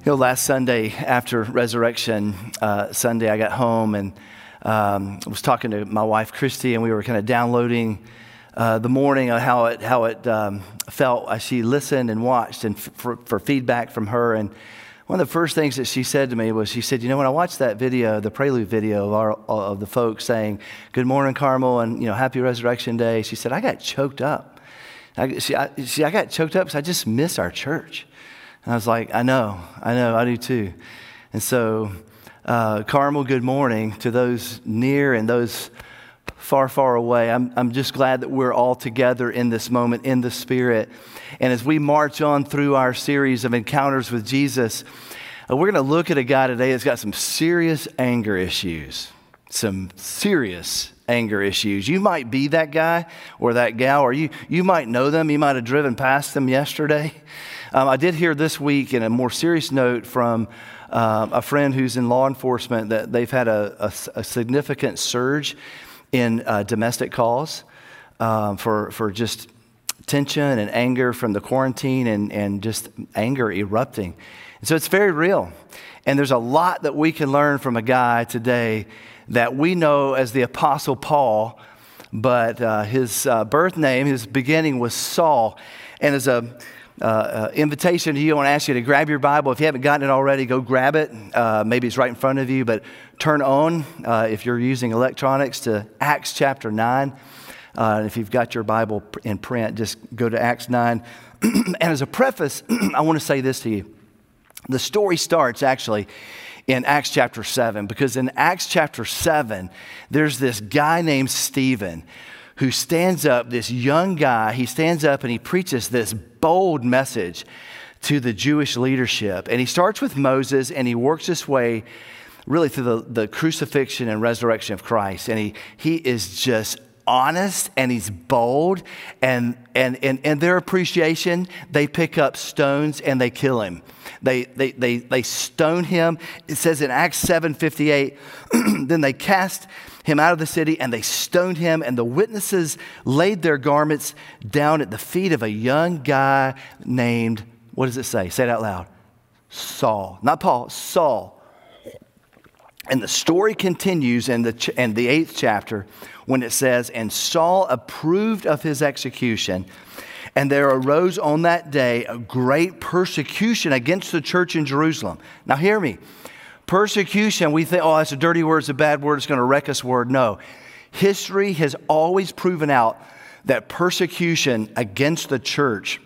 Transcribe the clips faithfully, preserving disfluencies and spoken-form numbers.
know, last Sunday after Resurrection uh, Sunday, I got home and um, I was talking to my wife, Christy, and we were kind of downloading uh, the morning of how it how it um, felt as she listened and watched and f- for, for feedback from her. And one of the first things that she said to me was, she said, you know, when I watched that video, the prelude video of, our, of the folks saying, "Good morning, Carmel," and, you know, "Happy Resurrection Day," she said, I got choked up. I, she, I, she, I got choked up because I just miss our church. And I was like, I know, I know, I do too. And so, uh, Carmel, good morning to those near and those far, far away. I'm, I'm just glad that we're all together in this moment in the Spirit. And as we march on through our series of encounters with Jesus, uh, we're going to look at a guy today that's got some serious anger issues, some serious anger issues. You might be that guy or that gal, or you, you might know them. You might have driven past them yesterday. Um, I did hear this week, in a more serious note, from uh, a friend who's in law enforcement, that they've had a, a, a significant surge in uh, domestic calls um, for for just tension and anger from the quarantine and, and just anger erupting. And so it's very real. And there's a lot that we can learn from a guy today that we know as the Apostle Paul, but uh, his uh, birth name, his beginning was Saul. And as a Uh, uh, invitation to you, I want to ask you to grab your Bible. If you haven't gotten it already, go grab it. Uh, maybe it's right in front of you, but turn on, uh, if you're using electronics, to Acts chapter nine. Uh, and if you've got your Bible in print, just go to Acts nine. And as a preface, I want to say this to you. The story starts actually in Acts chapter seven, because in Acts chapter seven, there's this guy named Stephen who stands up, this young guy, he stands up and he preaches this bold message to the Jewish leadership. And he starts with Moses and he works his way really through the, the crucifixion and resurrection of Christ. And he he is just honest and he's bold. And and and, and their appreciation, they pick up stones and they kill him. They they they they stone him. It says in Acts seven fifty-eight, then they cast him out of the city and they stoned him, and the witnesses laid their garments down at the feet of a young guy named, what does it say? Say it out loud. Saul. Not Paul, Saul. And the story continues in the, ch- in the eighth chapter when it says, and Saul approved of his execution, and there arose on that day a great persecution against the church in Jerusalem. Now hear me. Persecution, we think, oh, that's a dirty word, it's a bad word, it's going to wreck us word. No. History has always proven out that persecution against the church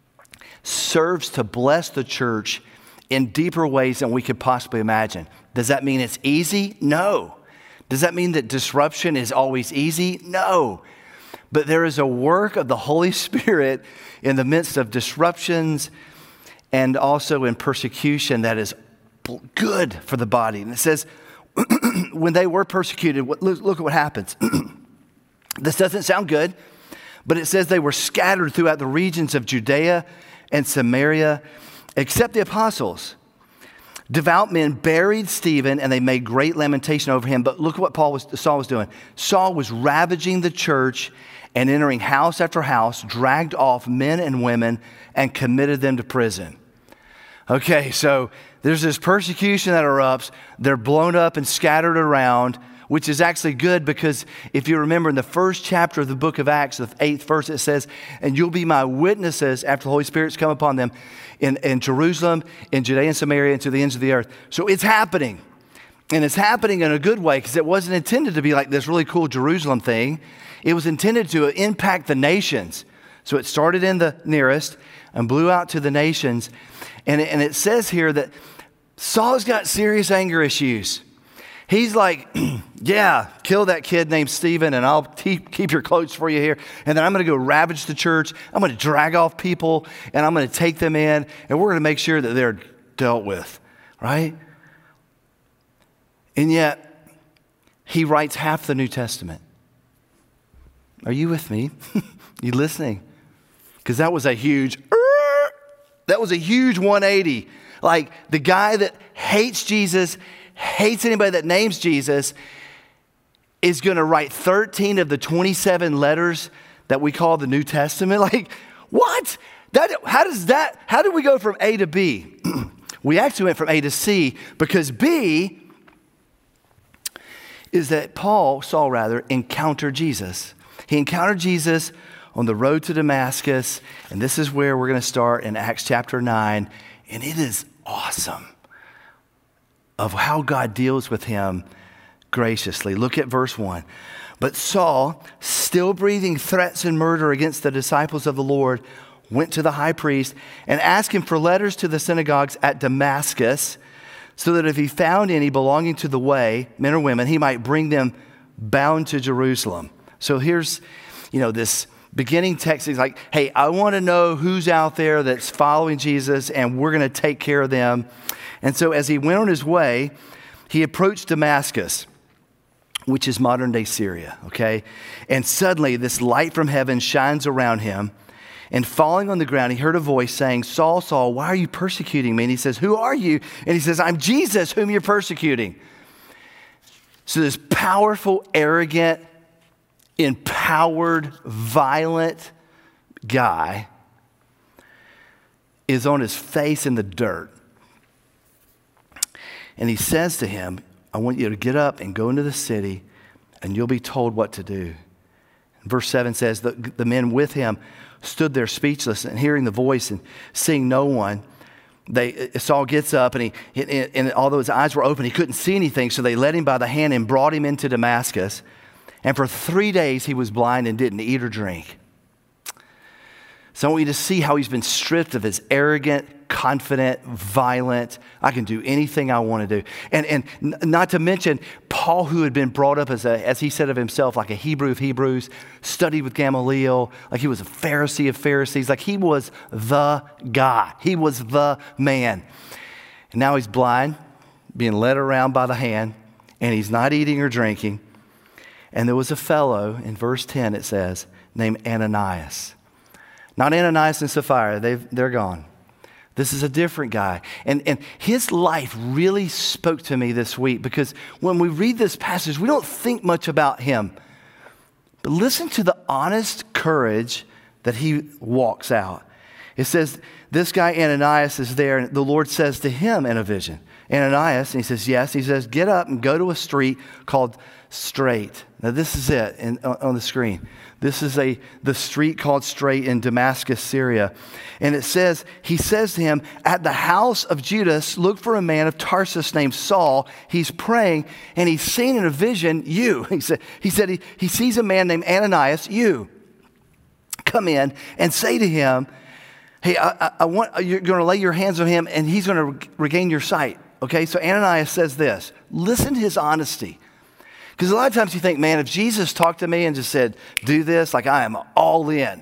serves to bless the church in deeper ways than we could possibly imagine. Does that mean it's easy? No. Does that mean that disruption is always easy? No. But there is a work of the Holy Spirit in the midst of disruptions and also in persecution that is good for the body. And it says, when they were persecuted, look at what happens. This doesn't sound good, but it says they were scattered throughout the regions of Judea and Samaria, except the apostles. Devout men buried Stephen, and they made great lamentation over him. But look at what Paul was, Saul was doing. Saul was ravaging the church and entering house after house, dragged off men and women, and committed them to prison. Okay, so there's this persecution that erupts. They're blown up and scattered around, which is actually good, because if you remember in the first chapter of the book of Acts, the eighth verse, it says, and you'll be my witnesses after the Holy Spirit's come upon them in, in Jerusalem, in Judea and Samaria, and to the ends of the earth. So it's happening. And it's happening in a good way, because it wasn't intended to be like this really cool Jerusalem thing. It was intended to impact the nations. So it started in the nearest and blew out to the nations. And it, and it says here that Saul's got serious anger issues. He's like, yeah, kill that kid named Stephen, and I'll keep, keep your clothes for you here. And then I'm going to go ravage the church. I'm going to drag off people, and I'm going to take them in, and we're going to make sure that they're dealt with, right? And yet, he writes half the New Testament. Are you with me? You listening? Because that was a huge, that was a huge one eighty. Like the guy that hates Jesus, hates anybody that names Jesus, is going to write thirteen of the twenty-seven letters that we call the New Testament. Like, what? That, how does that, how do we go from A to B? We actually went from A to C because B is that Paul, Saul rather, encountered Jesus. He encountered Jesus on the road to Damascus, and this is where we're going to start in Acts chapter nine, and it is awesome of how God deals with him graciously. Look at verse one. But Saul, still breathing threats and murder against the disciples of the Lord, went to the high priest and asked him for letters to the synagogues at Damascus, so that if he found any belonging to the way, men or women, he might bring them bound to Jerusalem. So here's, you know, this beginning text is like, hey, I want to know who's out there that's following Jesus, and we're going to take care of them. And so as he went on his way, he approached Damascus, which is modern day Syria, okay? And suddenly this light from heaven shines around him, and falling on the ground, he heard a voice saying, Saul, Saul, why are you persecuting me? And he says, who are you? And he says, I'm Jesus, whom you're persecuting. So this powerful, arrogant, empowered, violent guy is on his face in the dirt. And he says to him, I want you to get up and go into the city, and you'll be told what to do. Verse seven says, the, the men with him stood there speechless, and hearing the voice and seeing no one, they Saul gets up, and he and, and although his eyes were open, he couldn't see anything. So they led him by the hand and brought him into Damascus. And for three days he was blind and didn't eat or drink. So I want you to see how he's been stripped of his arrogant, confident, violent, I can do anything I want to do. And and not to mention Paul, who had been brought up as a, as he said of himself, like a Hebrew of Hebrews, studied with Gamaliel, like he was a Pharisee of Pharisees, like he was the guy. He was the man. And now he's blind, being led around by the hand, and he's not eating or drinking. And there was a fellow, in verse ten it says, named Ananias. Not Ananias and Sapphira, they've, they're gone. This is a different guy. And, and his life really spoke to me this week, because when we read this passage, we don't think much about him. But listen to the honest courage that he walks out. It says, this guy Ananias is there, and the Lord says to him in a vision, Ananias, and he says, yes. He says, get up and go to a street called Straight. Now this is it in, on the screen. This is a the street called Straight in Damascus, Syria. And it says, he says to him, at the house of Judas, look for a man of Tarsus named Saul. He's praying, and he's seen in a vision you. He said, he, said he, he sees a man named Ananias, you. Come in and say to him, hey, I, I, I want you're going to lay your hands on him, and he's going to re- regain your sight. Okay, so Ananias says this. Listen to his honesty. Because a lot of times you think, man, if Jesus talked to me and just said, do this, like I am all in.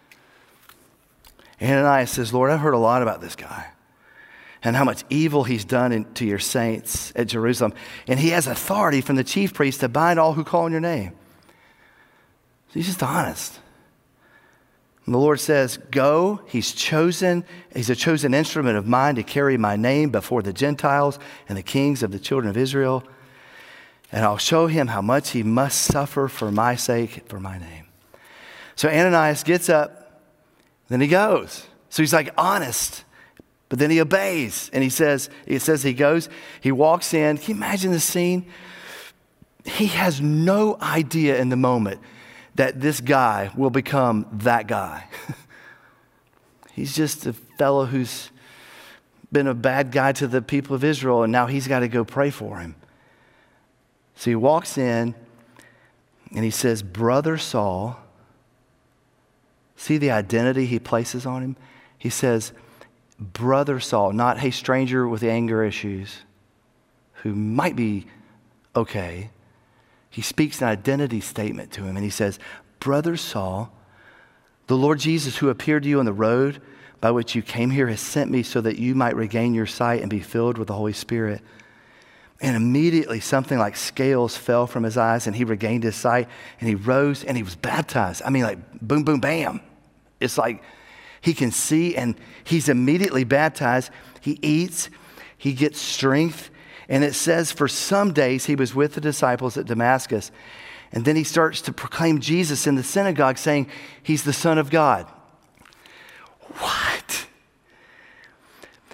Ananias says, Lord, I've heard a lot about this guy and how much evil he's done in, to your saints at Jerusalem. And he has authority from the chief priest to bind all who call on your name. So he's just honest. And the Lord says, go, he's chosen, he's a chosen instrument of mine to carry my name before the Gentiles and the kings of the children of Israel. And I'll show him how much he must suffer for my sake, for my name. So Ananias gets up, then he goes. So he's like honest, but then he obeys. And he says, it says he goes, he walks in. Can you imagine the scene? He has no idea in the moment that this guy will become that guy. He's just a fellow who's been a bad guy to the people of Israel, and now he's got to go pray for him. So he walks in and he says, Brother Saul, see the identity he places on him? He says, Brother Saul, not, hey, stranger with anger issues who might be okay. He speaks an identity statement to him, and he says, Brother Saul, the Lord Jesus who appeared to you on the road by which you came here has sent me so that you might regain your sight and be filled with the Holy Spirit. And immediately something like scales fell from his eyes, and he regained his sight, and he rose and he was baptized. I mean, like boom, boom, bam. It's like he can see, and he's immediately baptized. He eats, he gets strength. And it says for some days he was with the disciples at Damascus. And then he starts to proclaim Jesus in the synagogue, saying he's the Son of God. What?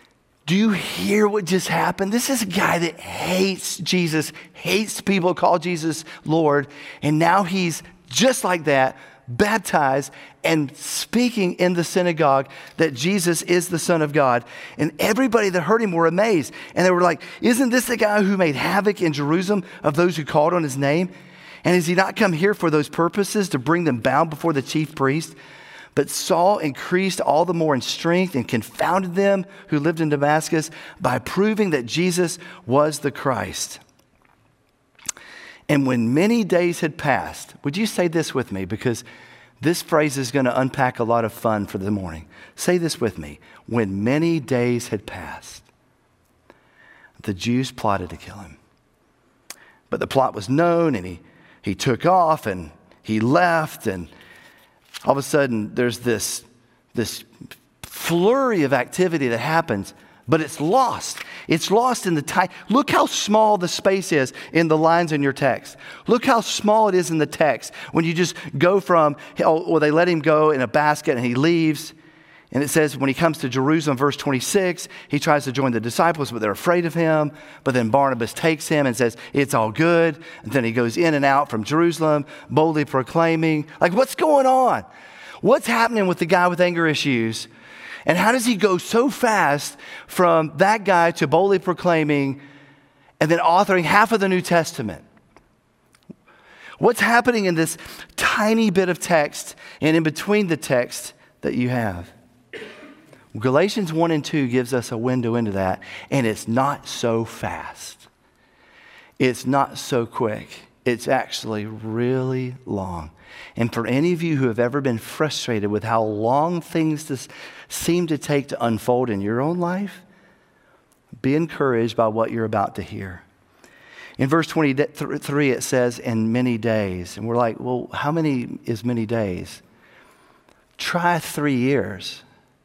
Do you hear what just happened? This is a guy that hates Jesus, hates people who call Jesus Lord, and now he's just like that, baptized and speaking in the synagogue that Jesus is the Son of God. And everybody that heard him were amazed. And they were like, isn't this the guy who made havoc in Jerusalem of those who called on his name? And has he not come here for those purposes, to bring them bound before the chief priest? But Saul increased all the more in strength and confounded them who lived in Damascus by proving that Jesus was the Christ. And when many days had passed, would you say this with me? Because this phrase is going to unpack a lot of fun for the morning. Say this with me. When many days had passed, the Jews plotted to kill him. But the plot was known, and he, he took off, and he left, and all of a sudden, there's this, this flurry of activity that happens, but it's lost. It's lost in the time. Look how small the space is in the lines in your text. Look how small it is in the text when you just go from, or they let him go in a basket and he leaves. And it says when he comes to Jerusalem, verse twenty-six, he tries to join the disciples, but they're afraid of him. But then Barnabas takes him and says, it's all good. And then he goes in and out from Jerusalem, boldly proclaiming. Like, what's going on? What's happening with the guy with anger issues? And how does he go so fast from that guy to boldly proclaiming and then authoring half of the New Testament? What's happening in this tiny bit of text and in between the text that you have? Galatians one and two gives us a window into that, and it's not so fast. It's not so quick. It's actually really long. And for any of you who have ever been frustrated with how long things just seem to take to unfold in your own life, be encouraged by what you're about to hear. In verse twenty-three, it says, in many days. And we're like, well, how many is many days? Try three years.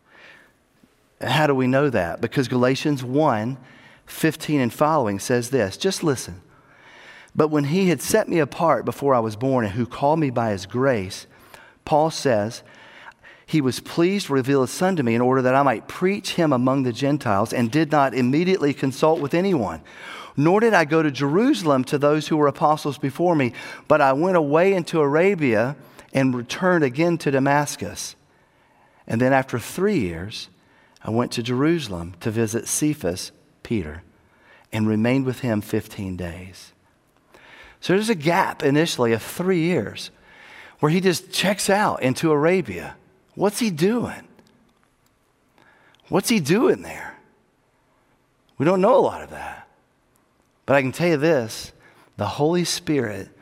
How do we know that? Because Galatians one, fifteen and following says this. Just listen. But when he had set me apart before I was born and who called me by his grace, Paul says, he was pleased to reveal his son to me in order that I might preach him among the Gentiles, and did not immediately consult with anyone. Nor did I go to Jerusalem to those who were apostles before me, but I went away into Arabia and returned again to Damascus. And then after three years, I went to Jerusalem to visit Cephas, Peter, and remained with him fifteen days. So there's a gap initially of three years where he just checks out into Arabia. What's he doing? What's he doing there? We don't know a lot of that. But I can tell you this, the Holy Spirit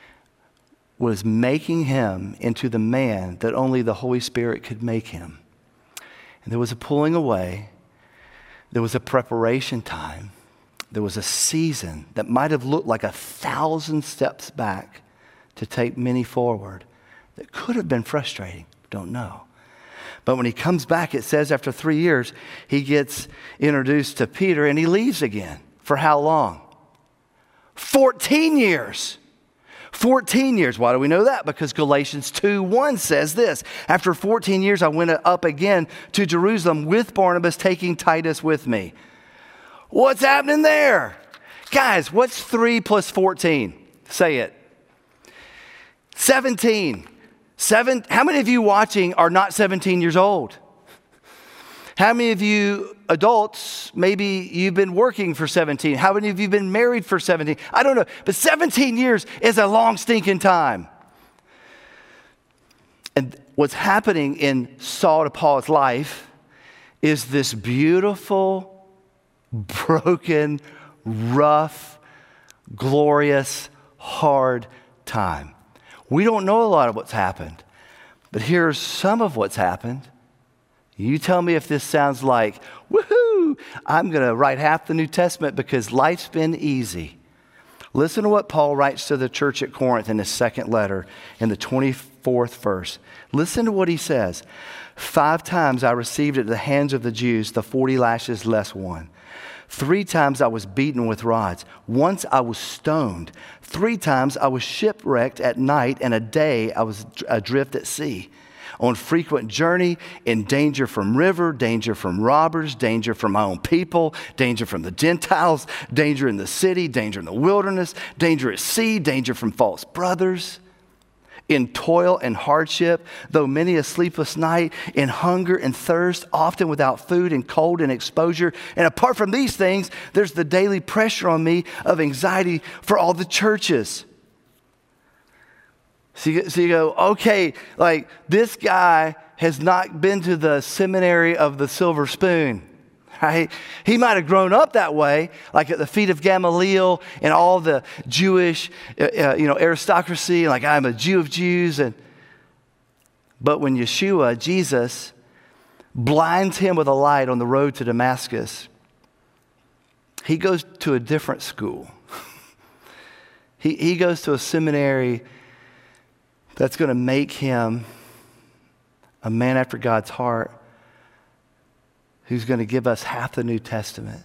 was making him into the man that only the Holy Spirit could make him. And there was a pulling away. There was a preparation time. There was a season that might have looked like a thousand steps back to take many forward. That could have been frustrating. Don't know. But when he comes back, it says after three years, he gets introduced to Peter and he leaves again. For how long? fourteen years. fourteen years. Why do we know that? Because Galatians two one says this. After fourteen years, I went up again to Jerusalem with Barnabas, taking Titus with me. What's happening there? Guys, what's three plus fourteen? Say it. seventeen. Seven, how many of you watching are not seventeen years old? How many of you adults, maybe you've been working for seventeen? How many of you have been married for seventeen? I don't know, but seventeen years is a long stinking time. And what's happening in Saul to Paul's life is this beautiful, broken, rough, glorious, hard time. We don't know a lot of what's happened, but here's some of what's happened. You tell me if this sounds like, woohoo, I'm going to write half the New Testament because life's been easy. Listen to what Paul writes to the church at Corinth in his second letter in the twenty-fourth verse. Listen to what he says. Five times I received at the hands of the Jews the forty lashes less one. Three times I was beaten with rods. Once I was stoned. Three times I was shipwrecked at night, and a day I was adrift at sea. on frequent journey, in danger from river, danger from robbers, danger from my own people, danger from the Gentiles, danger in the city, danger in the wilderness, danger at sea, danger from false brothers, in toil and hardship, though many a sleepless night, in hunger and thirst, often without food, and cold and exposure. And apart from these things, there's the daily pressure on me of anxiety for all the churches. So you, so you go, okay, like this guy has not been to the seminary of the silver spoon. Right? He might have grown up that way, like at the feet of Gamaliel and all the Jewish, uh, you know, aristocracy. Like I'm a Jew of Jews, and but when Yeshua, Jesus, blinds him with a light on the road to Damascus, he goes to a different school. he he goes to a seminary that's going to make him a man after God's heart, who's going to give us half the New Testament.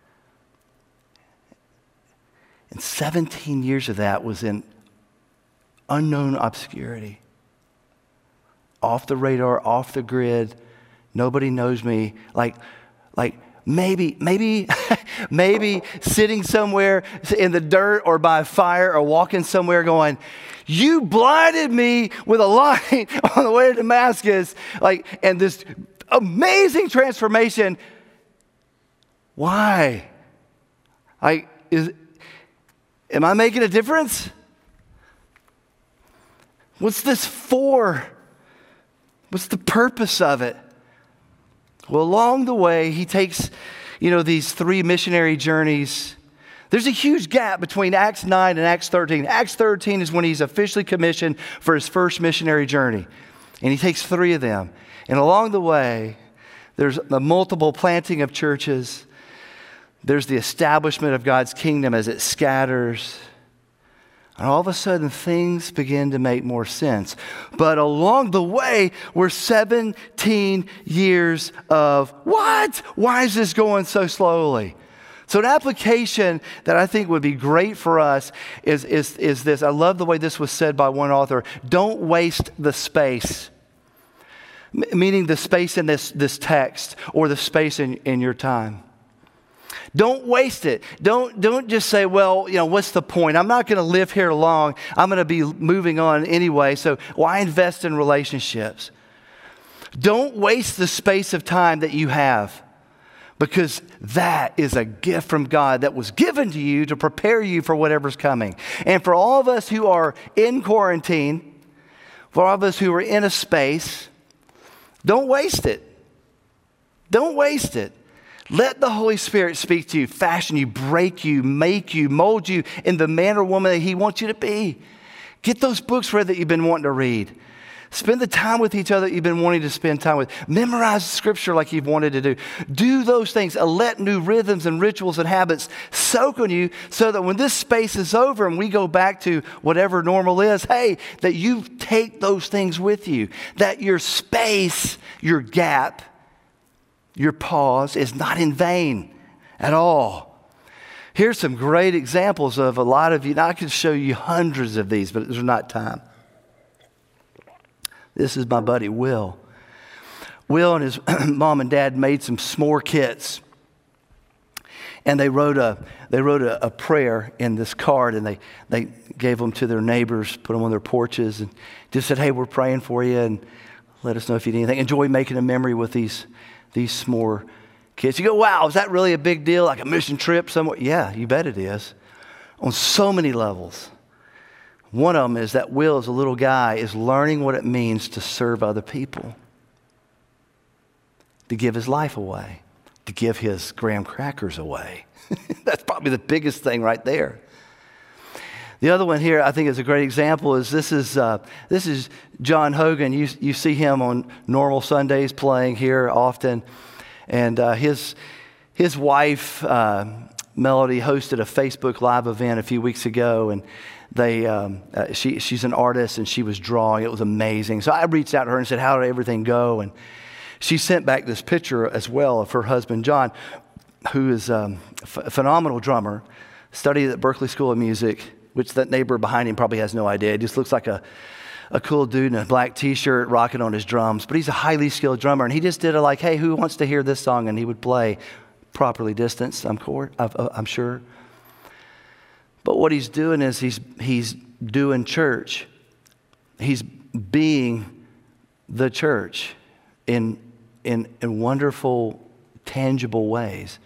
And seventeen years of that was in unknown obscurity. Off the radar, off the grid. Nobody knows me. Like, like maybe, maybe, maybe sitting somewhere in the dirt or by a fire or walking somewhere going, you blinded me with a light on the way to Damascus. Like, and this amazing transformation. Why? I is am I making a difference? What's this for? What's the purpose of it? Well, along the way, he takes, you know, these three missionary journeys. There's a huge gap between Acts nine and Acts thirteen. Acts thirteen is when he's officially commissioned for his first missionary journey. And he takes three of them. And along the way, there's the multiple planting of churches. There's the establishment of God's kingdom as it scatters. And all of a sudden, things begin to make more sense. But along the way, we're seventeen years of, what? Why is this going so slowly? So an application that I think would be great for us is, is, is this. I love the way this was said by one author. Don't waste the space. Meaning the space in this, this text or the space in, in your time. Don't waste it. Don't, don't just say, well, you know, what's the point? I'm not going to live here long. I'm going to be moving on anyway, so why invest in relationships? Don't waste the space of time that you have, because that is a gift from God that was given to you to prepare you for whatever's coming. And for all of us who are in quarantine, for all of us who are in a space, don't waste it. Don't waste it. Let the Holy Spirit speak to you, fashion you, break you, make you, mold you in the man or woman that He wants you to be. Get those books read that you've been wanting to read. Spend the time with each other that you've been wanting to spend time with. Memorize Scripture like you've wanted to do. Do those things. Let new rhythms and rituals and habits soak on you so that when this space is over and we go back to whatever normal is, hey, that you take those things with you. That your space, your gap, your pause is not in vain at all. Here's some great examples of a lot of you. And I could show you hundreds of these, but there's not time. This is my buddy, Will. Will and his mom and dad made some s'more kits. And they wrote a they wrote a, a prayer in this card, and they, they gave them to their neighbors, put them on their porches, and just said, hey, we're praying for you, and let us know if you need anything. Enjoy making a memory with these, these s'more kits. You go, wow, is that really a big deal? Like a mission trip somewhere? Yeah, you bet it is. On so many levels. One of them is that Will, as a little guy, is learning what it means to serve other people. To give his life away. To give his graham crackers away. That's probably the biggest thing right there. The other one here I think is a great example is this is uh, this is John Hogan. You, you see him on normal Sundays playing here often. And uh, his, his wife, uh, Melody, hosted a Facebook Live event a few weeks ago, and They, um, uh, she, she's an artist, and she was drawing. It was amazing. So I reached out to her and said, how did everything go? And she sent back this picture as well of her husband, John, who is um, a phenomenal drummer, studied at Berklee School of Music, which that neighbor behind him probably has no idea. It just looks like a, a cool dude in a black t-shirt rocking on his drums, but he's a highly skilled drummer. And he just did it like, hey, who wants to hear this song? And he would play properly distanced, I'm, I'm sure. But what he's doing is he's, he's doing church. He's being the church in, in, in wonderful, tangible ways.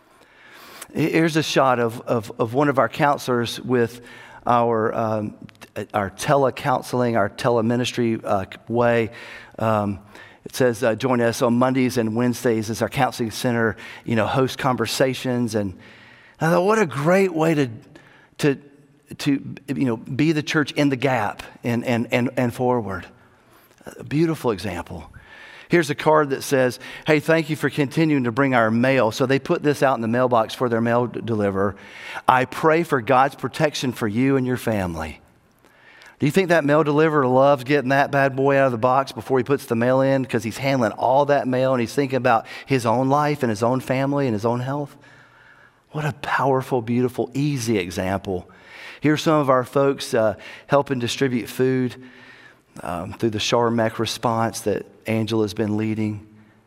Here's a shot of, of, of one of our counselors with our, um, our tele-counseling, our tele-ministry uh, way. Um, it says, uh, join us on Mondays and Wednesdays as our counseling center, you know, host conversations. And I thought, what a great way to, to, to you know, be the church in the gap and, and, and, and forward. A beautiful example. Here's a card that says, hey, thank you for continuing to bring our mail. So they put this out in the mailbox for their mail deliverer. I pray for God's protection for you and your family. Do you think that mail deliverer loves getting that bad boy out of the box before he puts the mail in? Because he's handling all that mail and he's thinking about his own life and his own family and his own health. What a powerful, beautiful, easy example. Here's some of our folks uh, helping distribute food. Um, through the Charmec response that Angela's been leading.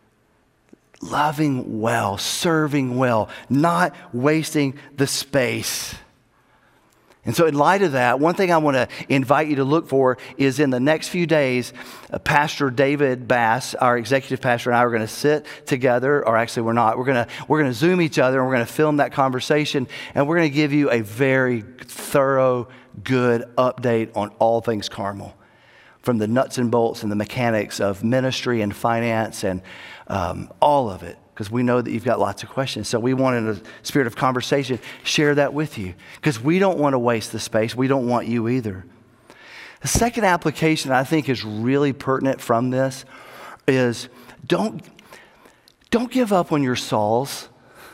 Loving well, serving well, not wasting the space. And so in light of that, one thing I want to invite you to look for is in the next few days, uh, Pastor David Bass, our executive pastor, and I are going to sit together, or actually we're not, we're going to we're going to Zoom each other and we're going to film that conversation, and we're going to give you a very thorough, good update on all things Carmel. From the nuts and bolts and the mechanics of ministry and finance and um, all of it, because we know that you've got lots of questions. So we want, in a spirit of conversation, share that with you, because we don't want to waste the space. We don't want you either. The second application I think is really pertinent from this is don't, don't give up on your Sauls.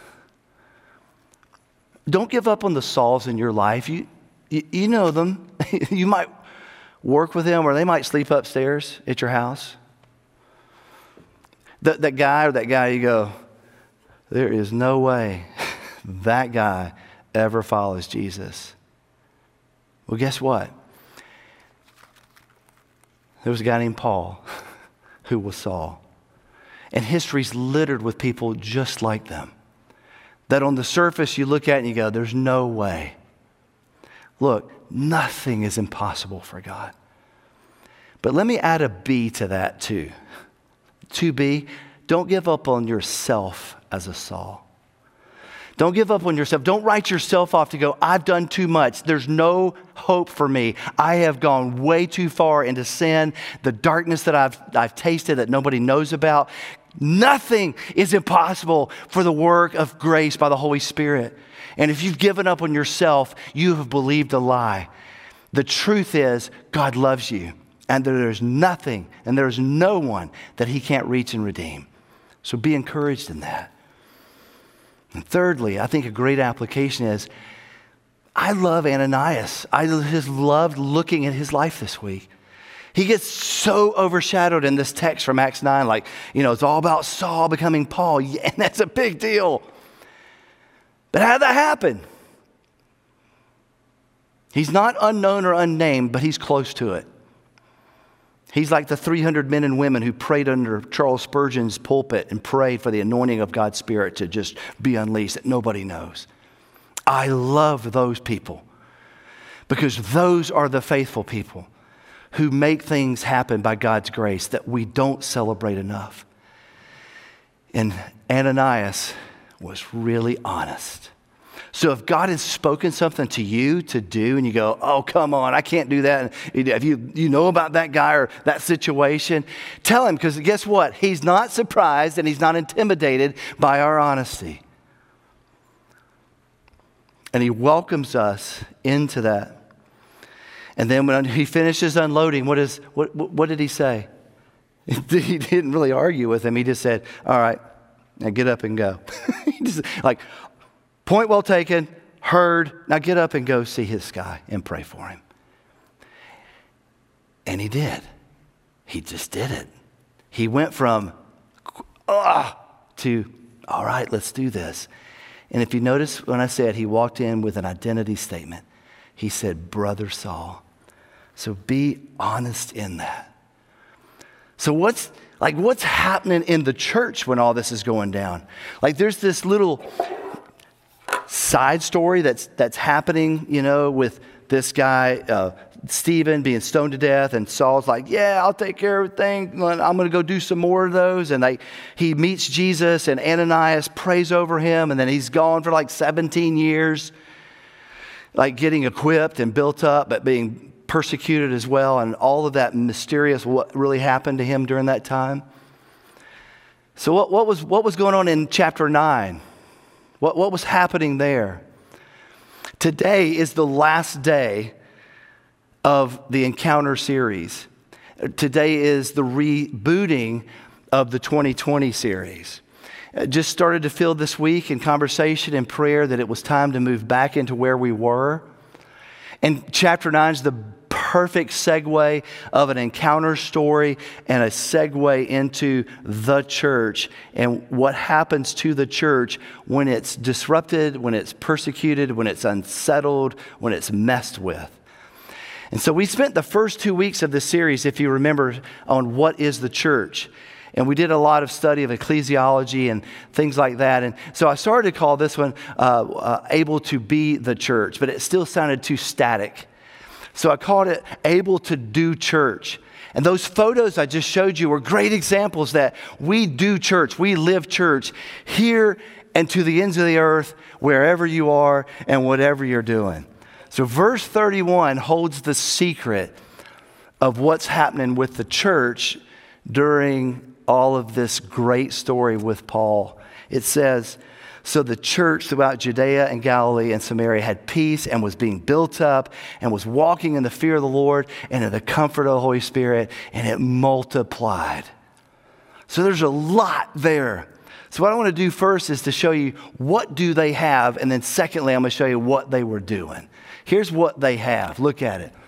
Don't give up on the Sauls in your life. You, you, you know them. You might work with them, or they might sleep upstairs at your house. That, that guy or that guy, you go, there is no way that guy ever follows Jesus. Well, guess what? There was a guy named Paul who was Saul. And history's littered with people just like them. That on the surface you look at and you go, there's no way. Look, nothing is impossible for God. But let me add a B to that too. two B, don't give up on yourself as a Saul. Don't give up on yourself. Don't write yourself off to go, I've done too much. There's no hope for me. I have gone way too far into sin, the darkness that I've, I've tasted that nobody knows about. Nothing is impossible for the work of grace by the Holy Spirit. And if you've given up on yourself, you have believed a lie. The truth is, God loves you, and there's nothing and there's no one that he can't reach and redeem. So be encouraged in that. And thirdly, I think a great application is, I love Ananias. I just loved looking at his life this week. He gets so overshadowed in this text from Acts nine, like, you know, it's all about Saul becoming Paul. Yeah, and that's a big deal. But how did that happen? He's not unknown or unnamed, but he's close to it. He's like the three hundred men and women who prayed under Charles Spurgeon's pulpit and prayed for the anointing of God's Spirit to just be unleashed that nobody knows. I love those people because those are the faithful people who make things happen by God's grace that we don't celebrate enough. And Ananias was really honest. So if God has spoken something to you to do and you go, oh, come on, I can't do that. If you, you know about that guy or that situation, tell him, because guess what? He's not surprised and he's not intimidated by our honesty. And he welcomes us into that. And then when he finishes unloading, what is what what did he say? He didn't really argue with him. He just said, all right, now get up and go. Just, like, point well taken, heard, now get up and go see his guy and pray for him. And he did. He just did it. He went from, ah, to, all right, let's do this. And if you notice when I said he walked in with an identity statement, he said, Brother Saul. So be honest in that. So what's like what's happening in the church when all this is going down? Like there's this little side story that's that's happening, you know, with this guy, uh, Stephen, being stoned to death, and Saul's like, yeah, I'll take care of everything. I'm going to go do some more of those. And they, he meets Jesus, and Ananias prays over him, and then he's gone for like seventeen years, like getting equipped and built up, but being persecuted as well, and all of that mysterious what really happened to him during that time. So what, what was what was going on in chapter nine? What, what was happening there? Today is the last day of the Encounter series. Today is the rebooting of the twenty twenty series. It just started to feel this week in conversation and prayer that it was time to move back into where we were. And chapter nine is the perfect segue of an encounter story and a segue into the church and what happens to the church when it's disrupted, when it's persecuted, when it's unsettled, when it's messed with. And so we spent the first two weeks of this series, if you remember, on what is the church. And we did a lot of study of ecclesiology and things like that. And so I started to call this one uh, uh, Able to Be the Church, but it still sounded too static. So I called it Able to Do Church. And those photos I just showed you were great examples that we do church, we live church here and to the ends of the earth, wherever you are and whatever you're doing. So verse thirty-one holds the secret of what's happening with the church during all of this great story with Paul. It says, so the church throughout Judea and Galilee and Samaria had peace and was being built up and was walking in the fear of the Lord and in the comfort of the Holy Spirit, and it multiplied. So there's a lot there. So what I want to do first is to show you what do they have, and then secondly, I'm going to show you what they were doing. Here's what they have. Look at it.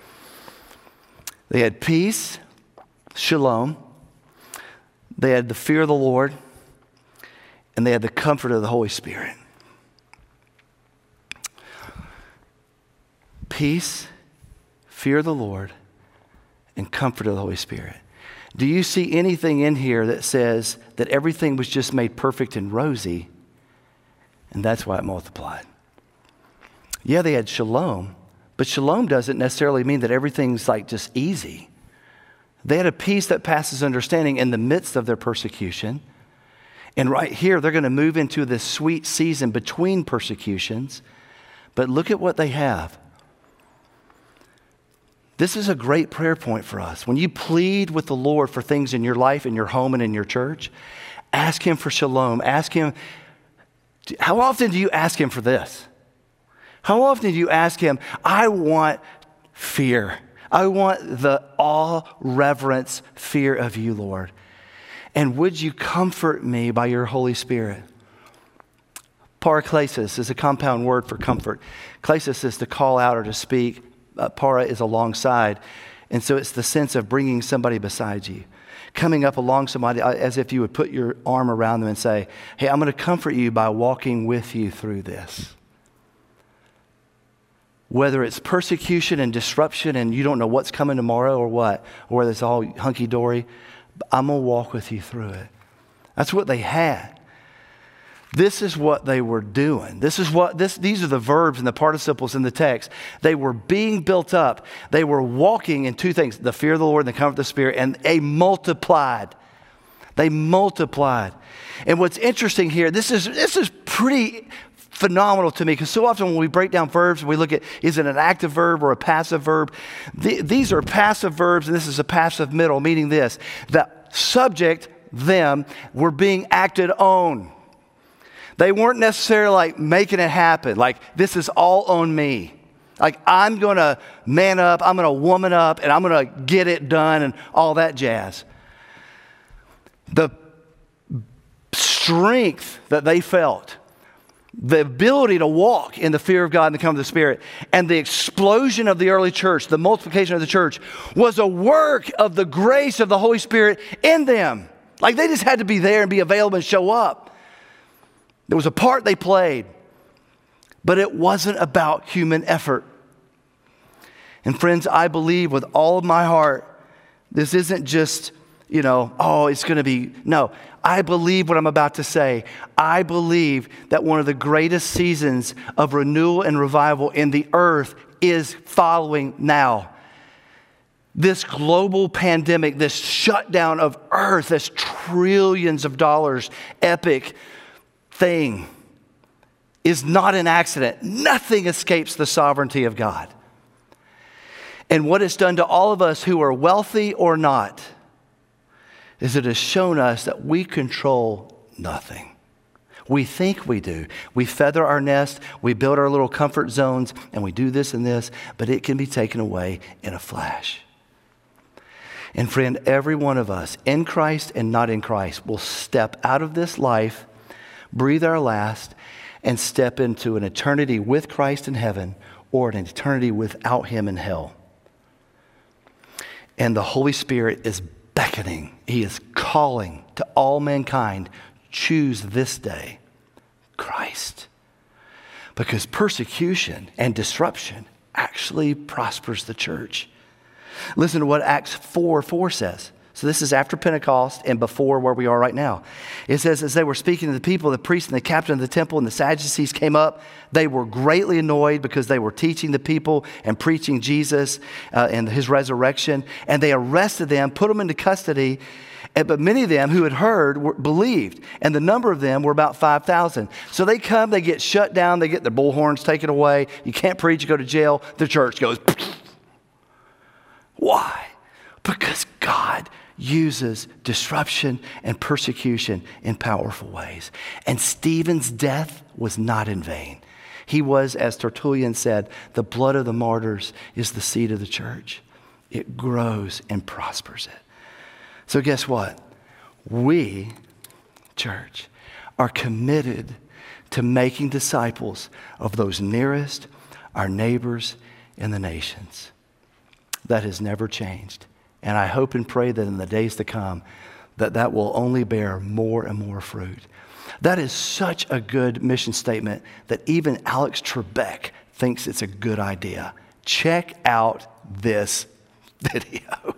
They had peace, shalom. They had the fear of the Lord, and they had the comfort of the Holy Spirit. Peace, fear of the Lord, and comfort of the Holy Spirit. Do you see anything in here that says that everything was just made perfect and rosy, and that's why it multiplied? Yeah, they had shalom, but shalom doesn't necessarily mean that everything's like just easy. They had a peace that passes understanding in the midst of their persecution. And right here, they're going to move into this sweet season between persecutions. But look at what they have. This is a great prayer point for us. When you plead with the Lord for things in your life, in your home, and in your church, ask Him for shalom. Ask Him, how often do you ask Him for this? How often do you ask Him, I want fear. I want the awe, reverence, fear of you, Lord. And would you comfort me by your Holy Spirit? Paraklesis is a compound word for comfort. Klesis is to call out or to speak. Uh, para is alongside. And so it's the sense of bringing somebody beside you. Coming up along somebody as if you would put your arm around them and say, hey, I'm going to comfort you by walking with you through this. Whether it's persecution and disruption and you don't know what's coming tomorrow or what, or whether it's all hunky-dory, I'm going to walk with you through it. That's what they had. This is what they were doing. This is what this. These are the verbs and the participles in the text. They were being built up. They were walking in two things, the fear of the Lord and the comfort of the Spirit, and they multiplied. They multiplied. And what's interesting here, this is this is pretty phenomenal to me, because so often when we break down verbs, we look at, is it an active verb or a passive verb? The, these are passive verbs, and this is a passive middle, meaning this, the subject, them, were being acted on. They weren't necessarily like making it happen, like this is all on me. Like I'm going to man up, I'm going to woman up, and I'm going to get it done and all that jazz. The strength that they felt, the ability to walk in the fear of God and the comfort of the Spirit, and the explosion of the early church, the multiplication of the church, was a work of the grace of the Holy Spirit in them. Like they just had to be there and be available and show up. There was a part they played, but it wasn't about human effort. And friends, I believe with all of my heart, this isn't just, you know, oh, it's going to be, no. I believe what I'm about to say. I believe that one of the greatest seasons of renewal and revival in the earth is following now. This global pandemic, this shutdown of earth, this trillions of dollars epic thing is not an accident. Nothing escapes the sovereignty of God. And what it's done to all of us who are wealthy or not is it has shown us that we control nothing. We think we do. We feather our nest, we build our little comfort zones, and we do this and this, but it can be taken away in a flash. And friend, every one of us, in Christ and not in Christ, will step out of this life, breathe our last, and step into an eternity with Christ in heaven or an eternity without him in hell. And the Holy Spirit is beckoning. He is calling to all mankind, choose this day Christ. Because persecution and disruption actually prospers the church. Listen to what Acts four four says. So this is after Pentecost and before where we are right now. It says, as they were speaking to the people, the priest and the captain of the temple and the Sadducees came up. They were greatly annoyed because they were teaching the people and preaching Jesus uh, and his resurrection. And they arrested them, put them into custody. And, but many of them who had heard were, believed. And the number of them were about five thousand. So they come, they get shut down, they get their bullhorns taken away. You can't preach, you go to jail. The church goes, why? Because God uses disruption and persecution in powerful ways. And Stephen's death was not in vain. He was, as Tertullian said, the blood of the martyrs is the seed of the church. It grows and prospers it. So guess what? We, church, are committed to making disciples of those nearest, our neighbors, and the nations. That has never changed. And I hope and pray that in the days to come, that that will only bear more and more fruit. That is such a good mission statement that even Alex Trebek thinks it's a good idea. Check out this video.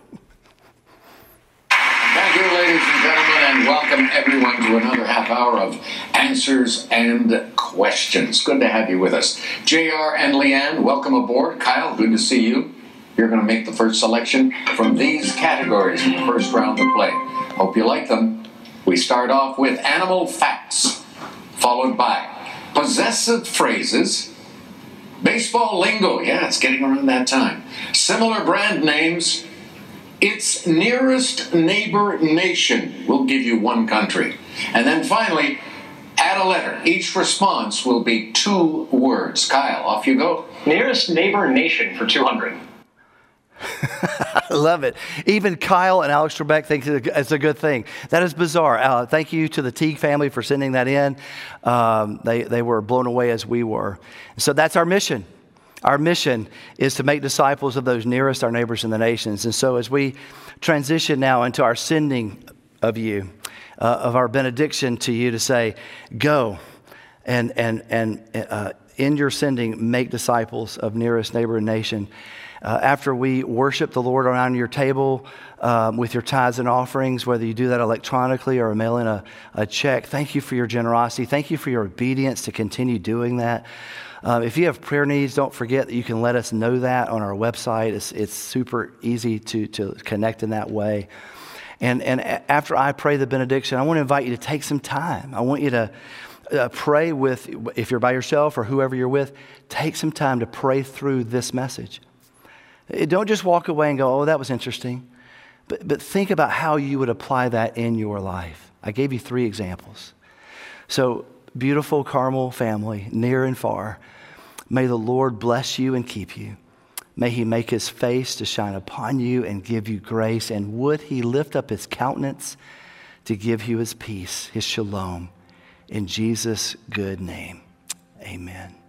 Thank you, ladies and gentlemen, and welcome everyone to another half hour of Answers and Questions. Good to have you with us. J R and Leanne, welcome aboard. Kyle, good to see you. You're going to make the first selection from these categories in the first round of play. Hope you like them. We start off with animal facts, followed by possessive phrases, baseball lingo, yeah, it's getting around that time, similar brand names, its nearest neighbor nation. We'll give you one country. And then finally, add a letter. Each response will be two words. Kyle, off you go. Nearest neighbor nation for two hundred. I love it. Even Kyle and Alex Trebek think it's a good thing. That is bizarre. Uh, thank you to the Teague family for sending that in. Um, they, they were blown away as we were. So that's our mission. Our mission is to make disciples of those nearest, our neighbors, and the nations. And so as we transition now into our sending of you, uh, of our benediction to you to say, go and, and, and uh, in your sending, make disciples of nearest, neighbor, and nation. Uh, after we worship the Lord around your table um, with your tithes and offerings, whether you do that electronically or mail in a, a check, thank you for your generosity. Thank you for your obedience to continue doing that. Uh, if you have prayer needs, don't forget that you can let us know that on our website. It's, it's super easy to, to connect in that way. And, and after I pray the benediction, I want to invite you to take some time. I want you to uh, pray with, if you're by yourself or whoever you're with, take some time to pray through this message. Don't just walk away and go, oh, that was interesting. But, but think about how you would apply that in your life. I gave you three examples. So, beautiful Carmel family, near and far, may the Lord bless you and keep you. May he make his face to shine upon you and give you grace. And would he lift up his countenance to give you his peace, his shalom. In Jesus' good name, amen.